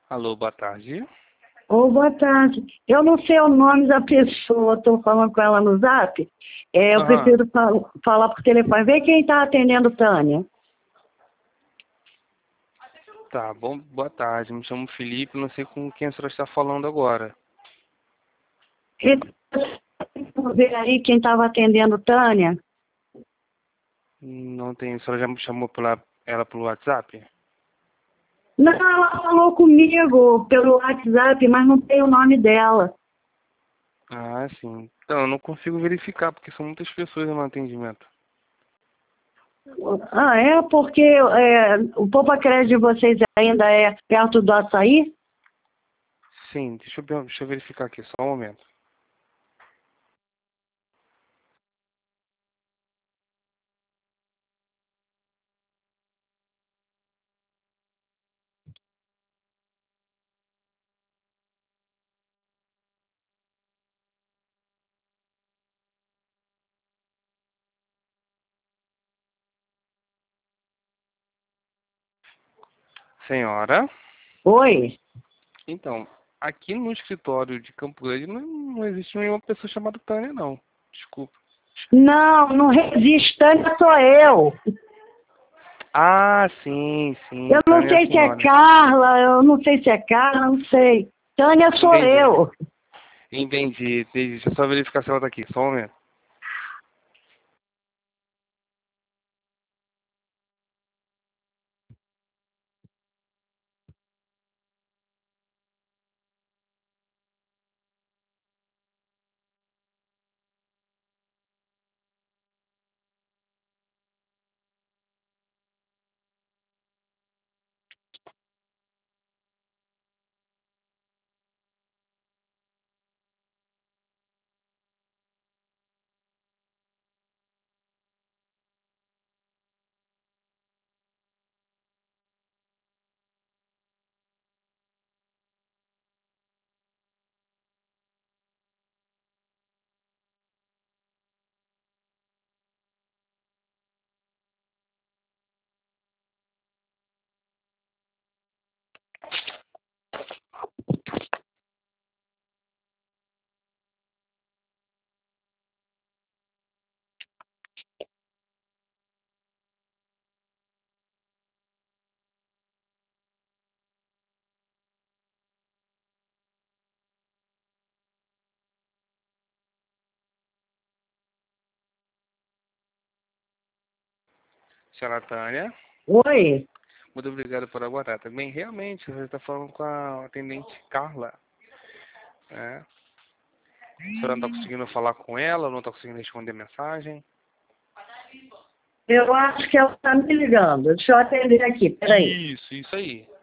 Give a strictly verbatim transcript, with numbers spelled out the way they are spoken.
Alô, boa tarde. Ô, boa tarde. Eu não sei o nome da pessoa, estou falando com ela no Zap. É, eu Aham, prefiro fal- falar por telefone. Vê quem está atendendo, Tânia. tá bom, boa tarde. Me chamo Felipe, não sei com quem a senhora está falando agora. Vamos ver aí quem estava atendendo, Tânia. Não tem, a senhora já me chamou pela, ela pelo WhatsApp? Não, ela falou comigo pelo WhatsApp, mas não tem o nome dela. Ah, sim. Então, eu não consigo verificar, porque são muitas pessoas no atendimento. Ah, é? Porque é, o Poupa Crédito de vocês ainda é perto do Açaí? Sim, deixa eu, ver- deixa eu verificar aqui, só um momento. Senhora? Oi? Então, aqui no escritório de Campo Grande não, não existe nenhuma pessoa chamada Tânia, não. Desculpa. Não, não resiste, Tânia sou eu. Ah, sim, sim, Eu não Tânia é a sei se é senhora. Carla, eu não sei se é Carla, não sei. Tânia sou Entendi. eu. Entendi, entendi. Deixa eu só verificar se ela tá aqui, só um momento. Senhora Tânia, Oi? muito obrigado por aguardar. Também, realmente, você está falando com a atendente Carla. Né? A senhora não está conseguindo falar com ela, não está conseguindo responder mensagem? Eu acho que ela está me ligando. Deixa eu atender aqui, peraí. Isso, isso aí.